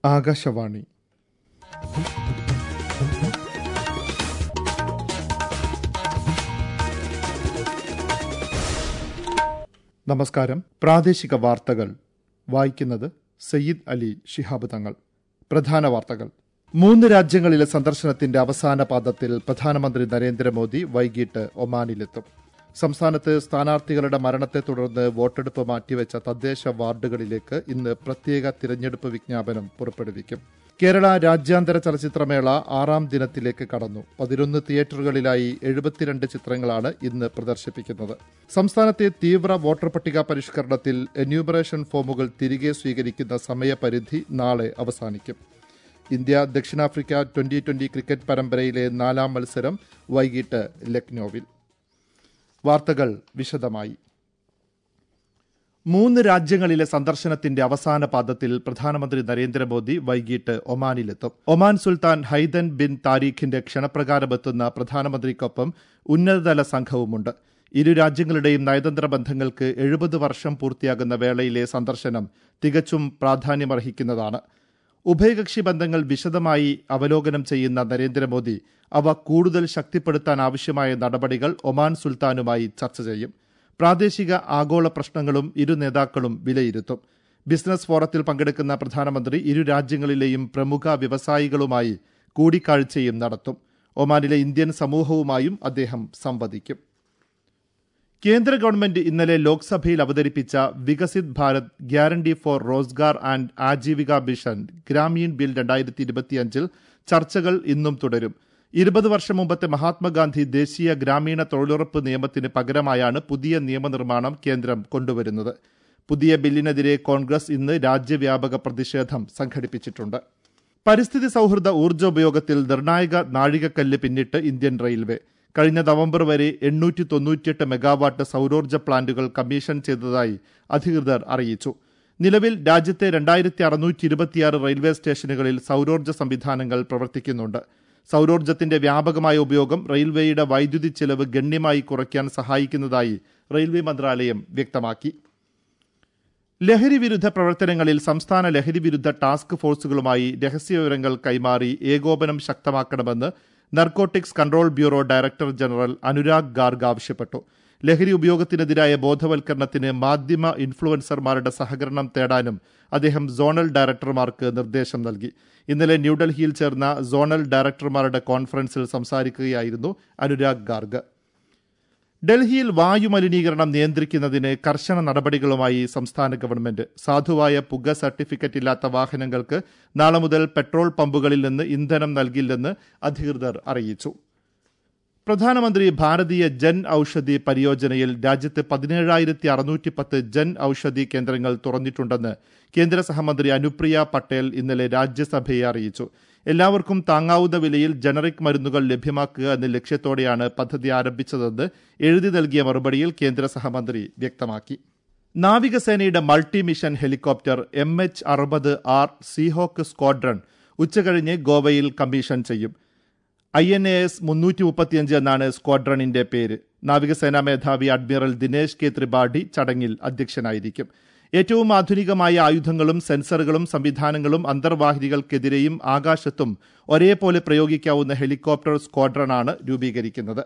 ആകാശവാണി. നമസ്കാരം. പ്രാദേശിക വാർത്തകൾ വായിക്കുന്നത് സയ്യിദ് അലി ശിഹാബ് തങ്ങൾ. പ്രധാന വാർത്തകൾ. 3 രാജ്യങ്ങളിലെ സന്ദർശനത്തിന്റെ അവസാന പാദത്തിൽ പ്രധാനമന്ത്രി നരേന്ദ്രമോദി വൈകിട്ട് ഒമാനിലെത്തും. സംസ്ഥാനത്ത് സ്ഥാനാർത്ഥികളുടെ മരണത്തെ തുടർന്ന് വോട്ടെടുപ്പ് മാറ്റിവെച്ച തദ്ദേശ വാർഡുകളിലേക്ക് ഇന്ന് പ്രത്യേക തിരഞ്ഞെടുപ്പ് വിജ്ഞാപനം പുറപ്പെടുവിക്കും. കേരള രാജ്യാന്തര ചലച്ചിത്രമേള 6ാം ദിനത്തിലേക്ക് കടന്നു. 11 തിയേറ്ററുകളിലായി 72 ചിത്രങ്ങളാണ് ഇന്ന് പ്രദർശിപ്പിക്കുന്നത്. സംസ്ഥാനത്തെ തീവ്ര വോട്ടർ പട്ടിക പരിഷ്കരണത്തിൽ എന്യൂമറേഷൻ ഫോമുകൾ തിരികെ സ്വീകരിക്കുന്ന സമയപരിധി നാളെ അവസാനിക്കും. ഇന്ത്യ ദക്ഷിണാഫ്രിക്ക T20 ക്രിക്കറ്റ് പരമ്പരയിലെ 4ാം മത്സരം വൈകിട്ട് ലക്നൌവിൽ. വാർത്തകൾ വിശദമായി. 3 രാജ്യങ്ങളിലെ സന്ദർശനത്തിന്റെ അവസാന പാദത്തിൽ പ്രധാനമന്ത്രി നരേന്ദ്രമോദി വൈകിട്ട് ഒമാനിലെത്തും. ഒമാൻ സുൽത്താൻ ഹൈതൻ ബിൻ താരിഖിന്റെ ക്ഷണപ്രകാരമെത്തുന്ന പ്രധാനമന്ത്രിക്കൊപ്പം ഉന്നതതല സംഘവുമുണ്ട്. ഇരു രാജ്യങ്ങളുടെയും നയതന്ത്ര ബന്ധങ്ങൾക്ക് 70 വർഷം പൂർത്തിയാകുന്ന വേളയിലെ സന്ദർശനം തികച്ചും പ്രാധാന്യമർഹിക്കുന്നതാണ്. ഉഭയകക്ഷി ബന്ധങ്ങൾ വിശദമായി അവലോകനം ചെയ്യുന്ന നരേന്ദ്രമോദി അവ കൂടുതൽ ശക്തിപ്പെടുത്താൻ ആവശ്യമായ നടപടികൾ ഒമാൻ സുൽത്താനുമായി ചർച്ച ചെയ്യും. പ്രാദേശിക ആഗോള പ്രശ്നങ്ങളും ഇരു നേതാക്കളും വിലയിരുത്തും. ബിസിനസ് ഫോറത്തിൽ പങ്കെടുക്കുന്ന പ്രധാനമന്ത്രി ഇരു രാജ്യങ്ങളിലെയും പ്രമുഖ വ്യവസായികളുമായി കൂടിക്കാഴ്ചയും നടത്തും. ഒമാനിലെ ഇന്ത്യൻ സമൂഹവുമായും അദ്ദേഹം സംവദിക്കും. കേന്ദ്ര ഗവൺമെന്റ് ഇന്നലെ ലോക്സഭയിൽ അവതരിപ്പിച്ച Viksit Bharat guarantee for Rozgar and Ajeevika mission Gramin bill 2025 ചർച്ചകൾ ഇന്നും തുടരും. 20 വർഷം മുമ്പത്തെ മഹാത്മാഗാന്ധി ദേശീയ ഗ്രാമീണ തൊഴിലുറപ്പ് നിയമത്തിന് പകരമായാണ് പുതിയ നിയമനിർമ്മാണം കേന്ദ്രം കൊണ്ടുവരുന്നത്. പുതിയ ബില്ലിനെതിരെ കോൺഗ്രസ് ഇന്ന് രാജ്യവ്യാപക പ്രതിഷേധം സംഘടിപ്പിച്ചിട്ടുണ്ട്. പരിസ്ഥിതി സൌഹൃദ ഊർജ്ജോപയോഗത്തിൽ നിർണായക നാഴികക്കല്ല് പിന്നിട്ട് ഇന്ത്യൻ റെയിൽവേ. കഴിഞ്ഞ നവംബർ വരെ 898 മെഗാവാട്ട് സൌരോർജ്ജ പ്ലാന്റുകൾ കമ്മീഷൻ ചെയ്തതായി അധികൃതർ അറിയിച്ചു. നിലവിൽ രാജ്യത്തെ 2626 റെയിൽവേ സ്റ്റേഷനുകളിൽ സൌരോർജ്ജ സംവിധാനങ്ങൾ പ്രവർത്തിക്കുന്നുണ്ട്. സൌരോർജ്ജത്തിന്റെ വ്യാപകമായ ഉപയോഗം റെയിൽവേയുടെ വൈദ്യുതി ചെലവ് ഗണ്യമായി കുറയ്ക്കാൻ സഹായിക്കുന്നതായി റെയിൽവേ മന്ത്രാലയം വ്യക്തമാക്കി. ലഹരി വിരുദ്ധ പ്രവർത്തനങ്ങളിൽ സംസ്ഥാന ലഹരി വിരുദ്ധ ടാസ്ക് ഫോഴ്സുകളുമായി രഹസ്യവിവരങ്ങൾ കൈമാറി ഏകോപനം ശക്തമാക്കണമെന്ന് narcotics control bureau director general Anurag Garg ആവശ്യപ്പെട്ടു. ലഹരി ഉപയോഗത്തിനെതിരായ ബോധവൽക്കരണത്തിന് മാധ്യമ ഇൻഫ്ലുവൻസർമാരുടെ സഹകരണം തേടാനും അദ്ദേഹം സോണൽ ഡയറക്ടർമാർക്ക് നിർദ്ദേശം നൽകി. ഇന്നലെ ന്യൂഡൽഹിയിൽ ചേർന്ന സോണൽ ഡയറക്ടർമാരുടെ കോൺഫറൻസിൽ സംസാരിക്കുകയായിരുന്നു അനുരാഗ് ഗാർഗ്. ഡൽഹിയിൽ വായുമലിനീകരണം നിയന്ത്രിക്കുന്നതിന് കർശന നടപടികളുമായി സംസ്ഥാന ഗവൺമെന്റ്. സാധുവായ പുക സർട്ടിഫിക്കറ്റ് ഇല്ലാത്ത വാഹനങ്ങൾക്ക് നാളെ മുതൽ പെട്രോൾ പമ്പുകളിൽ നിന്ന് ഇന്ധനം നൽകില്ലെന്ന് അധികൃതർ അറിയിച്ചു. പ്രധാനമന്ത്രി ഭാരതീയ ജൻ ഔഷധി പരിയോജനയിൽ രാജ്യത്ത് 17,610 ജൻ ഔഷധി കേന്ദ്രങ്ങൾ തുറന്നിട്ടുണ്ടെന്ന് കേന്ദ്ര സഹമന്ത്രി അനുപ്രിയ പട്ടേൽ ഇന്നലെ രാജ്യസഭയെ അറിയിച്ചു. എല്ലാവർക്കും താങ്ങാവുന്ന വിലയിൽ ജനറിക് മരുന്നുകൾ ലഭ്യമാക്കുക എന്ന ലക്ഷ്യത്തോടെയാണ് പദ്ധതി ആരംഭിച്ചതെന്ന് എഴുതി നൽകിയ മറുപടിയിൽ കേന്ദ്ര സഹമന്ത്രി വ്യക്തമാക്കി. നാവികസേനയുടെ multi mission helicopter MH-60R Seahawk squadron ഉച്ചകഴിഞ്ഞ് ഗോവയിൽ കമ്മീഷൻ ചെയ്യും. INAS 335 എന്നാണ് സ്ക്വാഡ്രണിന്റെ പേര്. നാവികസേനാ മേധാവി അഡ്മിറൽ ദിനേശ് കെ ത്രിപാഠി ചടങ്ങിൽ അധ്യക്ഷനായിരിക്കും. ഏറ്റവും ആധുനികമായ ആയുധങ്ങളും സെൻസറുകളും സംവിധാനങ്ങളും അന്തർവാഹിനികൾക്കെതിരെയും ആകാശത്തും ഒരേപോലെ പ്രയോഗിക്കാവുന്ന ഹെലികോപ്റ്റർ സ്ക്വാഡ്രണാണ് രൂപീകരിക്കുന്നത്.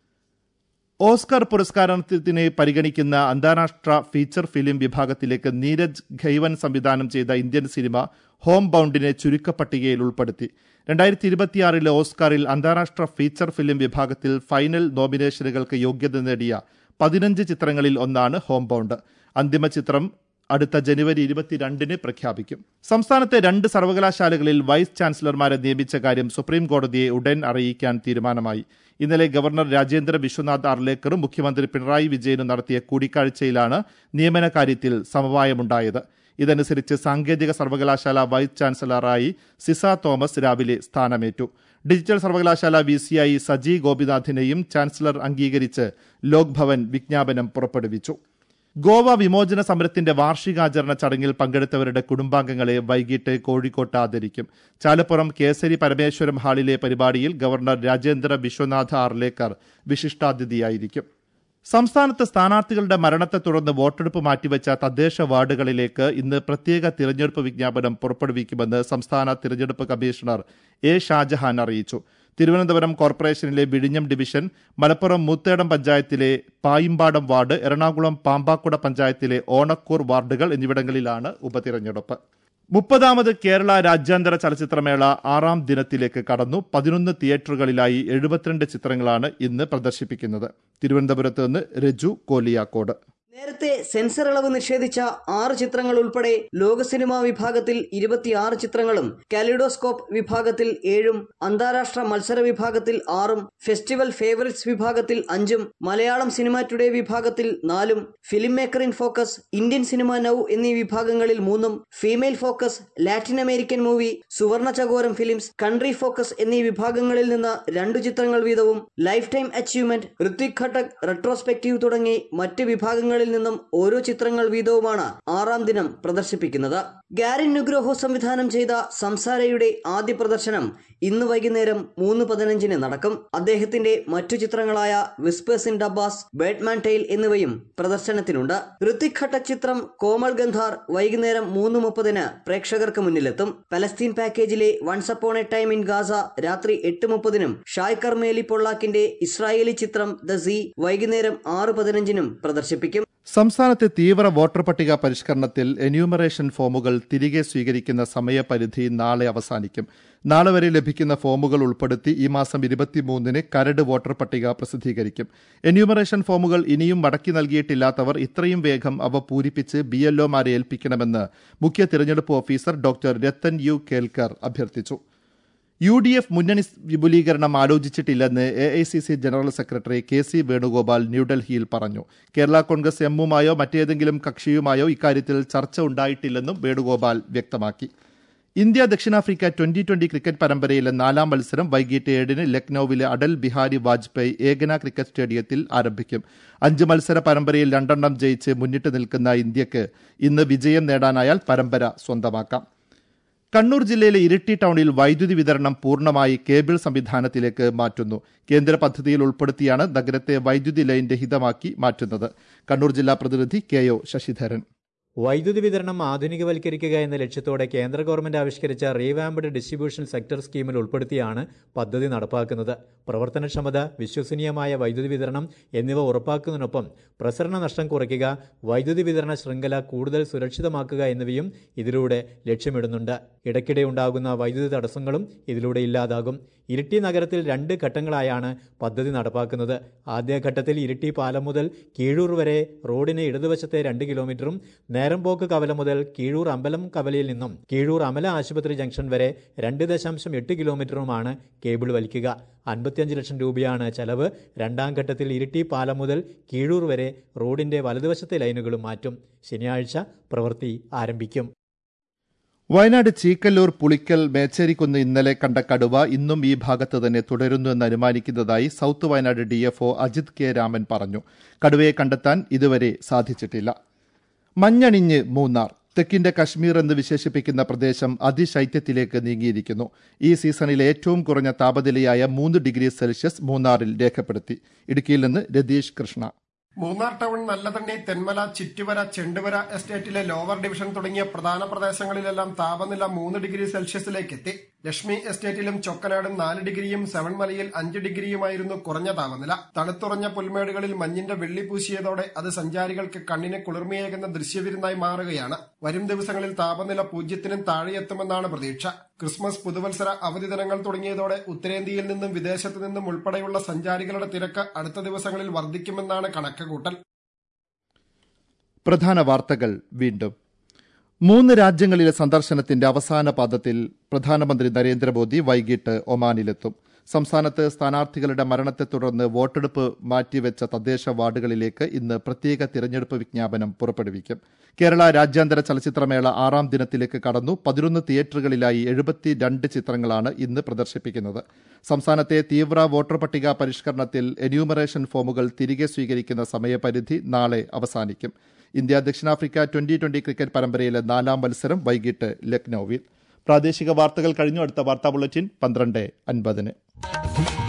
ഓസ്കർ പുരസ്കാരത്തിന് പരിഗണിക്കുന്ന അന്താരാഷ്ട്ര ഫീച്ചർ ഫിലിം വിഭാഗത്തിലേക്ക് നീരജ് ഖൈവൻ സംവിധാനം ചെയ്ത ഇന്ത്യൻ സിനിമ ഹോം ബൗണ്ടിനെ ചുരുക്കപ്പട്ടികയിൽ ഉൾപ്പെടുത്തി. 2026 ഓസ്കാറിൽ അന്താരാഷ്ട്ര ഫീച്ചർ ഫിലിം വിഭാഗത്തിൽ ഫൈനൽ നോമിനേഷനുകൾക്ക് യോഗ്യത നേടിയ 15 ചിത്രങ്ങളിൽ ഒന്നാണ് ഹോം ബൗണ്ട്. അന്തിമ ചിത്രം അടുത്ത ജനുവരി 22 പ്രഖ്യാപിക്കും. സംസ്ഥാനത്തെ 2 സർവകലാശാലകളിൽ വൈസ് ചാൻസലർമാരെ നിയമിച്ച കാര്യം സുപ്രീം കോടതിയെ ഉടൻ അറിയിക്കാൻ തീരുമാനമായി. ഇന്നലെ ഗവർണർ രാജേന്ദ്ര വിശ്വനാഥ് അർലേക്കറും മുഖ്യമന്ത്രി പിണറായി വിജയനും നടത്തിയ കൂടിക്കാഴ്ചയിലാണ് നിയമന കാര്യത്തിൽ സമവായമുണ്ടായത്. ഇതനുസരിച്ച് സാങ്കേതിക സർവകലാശാല വൈസ് ചാൻസലറായി സിസ തോമസ് രാവിലെ സ്ഥാനമേറ്റു. ഡിജിറ്റൽ സർവകലാശാല VC സജി ഗോപിനാഥിനെയും ചാൻസലർ അംഗീകരിച്ച് ലോക് ഭവൻ വിജ്ഞാപനം പുറപ്പെടുവിച്ചു. ഗോവ വിമോചന സമരത്തിന്റെ വാർഷികാചരണ ചടങ്ങിൽ പങ്കെടുത്തവരുടെ കുടുംബാംഗങ്ങളെ വൈകിട്ട് കോഴിക്കോട്ട് ആദരിക്കും. ചാലപ്പുറം കേസരി പരമേശ്വരം ഹാളിലെ പരിപാടിയിൽ ഗവർണർ രാജേന്ദ്ര വിശ്വനാഥ അർലേക്കർ വിശിഷ്ടാതിഥിയായിരിക്കും. സംസ്ഥാനത്ത് സ്ഥാനാർത്ഥികളുടെ മരണത്തെ തുടർന്ന് വോട്ടെടുപ്പ് മാറ്റിവെച്ച തദ്ദേശ വാർഡുകളിലേക്ക് ഇന്ന് പ്രത്യേക തിരഞ്ഞെടുപ്പ് വിജ്ഞാപനം പുറപ്പെടുവിക്കുമെന്ന് സംസ്ഥാന തിരഞ്ഞെടുപ്പ് കമ്മീഷണർ എ ഷാജഹാൻ അറിയിച്ചു. തിരുവനന്തപുരം കോർപ്പറേഷനിലെ വിഴിഞ്ഞം ഡിവിഷൻ, മലപ്പുറം മൂത്തേടം പഞ്ചായത്തിലെ പായിമ്പാടം വാർഡ്, എറണാകുളം പാമ്പാക്കുട പഞ്ചായത്തിലെ ഓണക്കൂർ വാർഡുകൾ എന്നിവിടങ്ങളിലാണ് ഉപതിരഞ്ഞെടുപ്പ്. 30ാമത് കേരള രാജ്യാന്തര ചലച്ചിത്രമേള 6ാം ദിനത്തിലേക്ക് കടന്നു. 11 തിയേറ്ററുകളിലായി 72 ചിത്രങ്ങളാണ് ഇന്ന് പ്രദർശിപ്പിക്കുന്നത്. തിരുവനന്തപുരത്ത് നിന്ന് രജു കോലിയാക്കോട്. നേരത്തെ സെൻസർ ഇളവ് നിഷേധിച്ച 6 ചിത്രങ്ങൾ ഉൾപ്പെടെ ലോക സിനിമാ വിഭാഗത്തിൽ 26 ചിത്രങ്ങളും, കാലിഡോസ്കോപ്പ് വിഭാഗത്തിൽ 7ഉം, അന്താരാഷ്ട്ര മത്സര വിഭാഗത്തിൽ 6ഉം, ഫെസ്റ്റിവൽ ഫേവറിറ്റ്സ് വിഭാഗത്തിൽ 5ഉം, മലയാളം സിനിമ ടുഡേ വിഭാഗത്തിൽ 4ഉം, film maker in focus, Indian cinema now എന്നീ വിഭാഗങ്ങളിൽ 3ഉം, female focus, Latin American movie, Suvarna Chakoram films, country focus എന്നീ വിഭാഗങ്ങളിൽ നിന്ന് 2 ചിത്രങ്ങൾ വീതവും, life time achievement, Ritwik Ghatak, retrospective തുടങ്ങി മറ്റ് വിഭാഗങ്ങളിൽ നിന്നും ഓരോ ചിത്രങ്ങൾ വീതവുമാണ് 6ാം ദിനം പ്രദർശിപ്പിക്കുന്നത്. ഗാരിൻ നുഗ്രോഹോ സംവിധാനം ചെയ്ത സംസാരയുടെ ആദ്യ പ്രദർശനം ഇന്ന് വൈകുന്നേരം 3:15 നടക്കും. അദ്ദേഹത്തിന്റെ മറ്റു ചിത്രങ്ങളായ whispers in Dabbas, Batman tale എന്നിവയും പ്രദർശനത്തിനുണ്ട്. ഋത്വിക് ഘട്ടക് ചിത്രം കോമൾ ഗന്ധാർ വൈകുന്നേരം 3:30 പ്രേക്ഷകർക്ക് മുന്നിലെത്തും. പലസ്തീൻ പാക്കേജിലെ once upon a time in Gaza രാത്രി 8:30 ഷായ് കർമേലി പൊള്ളാക്കിന്റെ ഇസ്രായേലി ചിത്രം ദ സീ വൈകുന്നേരം 6:15 പ്രദർശിപ്പിക്കും. സംസ്ഥാനത്തെ തീവ്ര വോട്ടർ പട്ടിക പരിഷ്കരണത്തിൽ എന്യൂമറേഷൻ ഫോമുകൾ തിരികെ സ്വീകരിക്കുന്ന സമയപരിധി നാളെ അവസാനിക്കും. നാളെ വരെ ലഭിക്കുന്ന ഫോമുകൾ ഉൾപ്പെടുത്തി ഈ മാസം 23-ന് കരട് വോട്ടർ പട്ടിക പ്രസിദ്ധീകരിക്കും. എന്യൂമറേഷൻ ഫോമുകൾ ഇനിയും മടക്കി നൽകിയിട്ടില്ലാത്തവർ ഇത്രയും വേഗം അവ പൂരിപ്പിച്ച് BLOമാരെ ഏൽപ്പിക്കണമെന്ന് മുഖ്യ തിരഞ്ഞെടുപ്പ് officer doctor Rathan U Kelkar അഭ്യർത്ഥിച്ചു. UDF മുന്നണി വിപുലീകരണം ആലോചിച്ചിട്ടില്ലെന്ന് AICC general secretary KC Venugopal ന്യൂഡൽഹിയിൽ പറഞ്ഞു. കേരള കോൺഗ്രസ് എമ്മുമായോ മറ്റേതെങ്കിലും കക്ഷിയുമായോ ഇക്കാര്യത്തിൽ ചർച്ച ഉണ്ടായിട്ടില്ലെന്നും വേണുഗോപാൽ വ്യക്തമാക്കി. ഇന്ത്യ ദക്ഷിണാഫ്രിക്ക 2020 ക്രിക്കറ്റ് പരമ്പരയിലെ 4ാം മത്സരം വൈകിട്ട് 7-ന് ലക്നൌവിലെ അടൽ ബിഹാരി വാജ്പേയി ഏകന ക്രിക്കറ്റ് സ്റ്റേഡിയത്തിൽ ആരംഭിക്കും. 5 മത്സര പരമ്പരയിൽ 2 ജയിച്ച് മുന്നിട്ട് നിൽക്കുന്ന ഇന്ത്യക്ക് ഇന്ന് വിജയം നേടാനായാൽ പരമ്പര സ്വന്തമാക്കാം. കണ്ണൂർ ജില്ലയിലെ ഇരിട്ടി ടൗണിൽ വൈദ്യുതി വിതരണം പൂർണ്ണമായി കേബിൾ സംവിധാനത്തിലേക്ക് മാറ്റുന്നു. കേന്ദ്ര പദ്ധതിയിൽ ഉൾപ്പെടുത്തിയാണ് നഗരത്തെ വൈദ്യുതി ലൈൻ രഹിതമാക്കി മാറ്റുന്നത്. കണ്ണൂർ ജില്ലാ പ്രതിനിധി KO ശശിധരൻ. വൈദ്യുതി വിതരണം ആധുനികവൽക്കരിക്കുക എന്ന ലക്ഷ്യത്തോടെ കേന്ദ്ര ഗവൺമെന്റ് ആവിഷ്കരിച്ച റീവാംപ്ഡ് ഡിസ്ട്രിബ്യൂഷൻ സെക്ടർ സ്കീമിൽ ഉൾപ്പെടുത്തിയാണ് പദ്ധതി നടപ്പാക്കുന്നത്. പ്രവർത്തനക്ഷമത, വിശ്വസനീയമായ വൈദ്യുതി വിതരണം എന്നിവ ഉറപ്പാക്കുന്നതിനൊപ്പം പ്രസരണ നഷ്ടം കുറയ്ക്കുക, വൈദ്യുതി വിതരണ ശൃംഖല കൂടുതൽ സുരക്ഷിതമാക്കുക എന്നിവയും ഇതിലൂടെ ലക്ഷ്യമിടുന്നുണ്ട്. ഇടയ്ക്കിടെ ഉണ്ടാകുന്ന വൈദ്യുതി തടസ്സങ്ങളും ഇതിലൂടെ ഇല്ലാതാകും. ഇരിട്ടി നഗരത്തിൽ 2 ഘട്ടങ്ങളായാണ് പദ്ധതി നടപ്പാക്കുന്നത്. ആദ്യഘട്ടത്തിൽ ഇരിട്ടി പാലം മുതൽ കീഴൂർ വരെ റോഡിന് ഇടതുവശത്തെ 2 കിലോമീറ്ററും നേരമ്പോക്ക് കവല മുതൽ കീഴൂർ അമ്പലം കവലയിൽ നിന്നും കീഴൂർ അമല ആശുപത്രി ജംഗ്ഷൻ വരെ 2.8 കിലോമീറ്ററുമാണ് കേബിൾ വലിക്കുക. 55 ലക്ഷം രൂപയാണ് ചെലവ്. 2ാം ഘട്ടത്തിൽ ഇരിട്ടി പാലം മുതൽ കീഴൂർ വരെ റോഡിന്റെ വലതുവശത്തെ ലൈനുകളും മാറ്റും. ശനിയാഴ്ച പ്രവൃത്തി ആരംഭിക്കും. വയനാട് ചീക്കല്ലൂർ, പുളിക്കൽ, മേച്ചേരിക്കുന്ന് ഇന്നലെ കണ്ട കടുവ ഇന്നും ഈ ഭാഗത്ത് തന്നെ തുടരുന്നുവെന്ന് അനുമാനിക്കുന്നതായി south Wayanad DFO Ajith K Raman പറഞ്ഞു. കടുവയെ കണ്ടെത്താൻ ഇതുവരെ സാധിച്ചിട്ടില്ല. മഞ്ഞണിഞ്ഞ് മൂന്നാർ. തെക്കിന്റെ കശ്മീർ എന്ന് വിശേഷിപ്പിക്കുന്ന പ്രദേശം അതിശൈത്യത്തിലേക്ക് നീങ്ങിയിരിക്കുന്നു. ഈ സീസണിലെ ഏറ്റവും കുറഞ്ഞ താപനിലയായ 3 ഡിഗ്രി സെൽഷ്യസ് മൂന്നാറിൽ രേഖപ്പെടുത്തി. ഇടുക്കിയിൽ നിന്ന് രതീഷ് കൃഷ്ണ. മൂന്നാർ ടൗൺ, നല്ലതണ്ണി, തെന്മല, ചിറ്റുവര, ചെണ്ടുവര എസ്റ്റേറ്റിലെ ലോവർ ഡിവിഷൻ തുടങ്ങിയ പ്രധാന പ്രദേശങ്ങളിലെല്ലാം താപനില 3 ഡിഗ്രി സെൽഷ്യസിലേക്ക് എത്തി. ലക്ഷ്മി എസ്റ്റേറ്റിലും ചൊക്കനാടും 4 ഡിഗ്രിയും സെവൻമലയിൽ 5 ഡിഗ്രിയുമായിരുന്നു കുറഞ്ഞ താപനില. തണുത്തുറഞ്ഞ പുൽമേടുകളിൽ മഞ്ഞിന്റെ വെള്ളി പൂശിയതോടെ അത് സഞ്ചാരികൾക്ക് കണ്ണിന് കുളിർമയേകുന്ന ദൃശ്യവിരുന്നായി മാറുകയാണ്. വരും ദിവസങ്ങളിൽ താപനില 0-നും താഴെയെത്തുമെന്നാണ് പ്രതീക്ഷ. ക്രിസ്മസ്, പുതുവത്സര അവധി ദിനങ്ങൾ തുടങ്ങിയതോടെ ഉത്തരേന്ത്യയിൽ നിന്നും വിദേശത്തു നിന്നും ഉൾപ്പെടെയുള്ള സഞ്ചാരികളുടെ തിരക്ക് അടുത്ത ദിവസങ്ങളിൽ വർദ്ധിക്കുമെന്നാണ് കണക്കുകൂട്ടൽ. പ്രധാന വാർത്തകൾ വീണ്ടും. 3 രാജ്യങ്ങളിലെ സന്ദർശനത്തിന്റെ അവസാന പാദത്തിൽ പ്രധാനമന്ത്രി നരേന്ദ്രമോദി വൈകിട്ട് ഒമാനിലെത്തും. സംസ്ഥാനത്ത് സ്ഥാനാർത്ഥികളുടെ മരണത്തെ തുടർന്ന് വോട്ടെടുപ്പ് മാറ്റിവെച്ച തദ്ദേശ വാർഡുകളിലേക്ക് ഇന്ന് പ്രത്യേക തിരഞ്ഞെടുപ്പ് വിജ്ഞാപനം പുറപ്പെടുവിക്കും. കേരള രാജ്യാന്തര ചലച്ചിത്രമേള 6ാം ദിനത്തിലേക്ക് കടന്നു. 11 തിയേറ്ററുകളിലായി 72 ചിത്രങ്ങളാണ് ഇന്ന് പ്രദർശിപ്പിക്കുന്നത്. സംസ്ഥാനത്തെ തീവ്ര വോട്ടർ പട്ടിക പരിഷ്കരണത്തിൽ എന്യൂമറേഷൻ ഫോമുകൾ തിരികെ സ്വീകരിക്കുന്ന സമയപരിധി നാളെ അവസാനിക്കും. ഇന്ത്യ ദക്ഷിണാഫ്രിക്ക 2020 ക്രിക്കറ്റ് പരമ്പരയിലെ 4ാം മത്സരം വൈകിട്ട് ലക്നൌവിൽ. പ്രാദേശിക വാർത്തകൾ കഴിഞ്ഞു. അടുത്ത വാർത്താ ബുള്ളറ്റിൻ 12:50.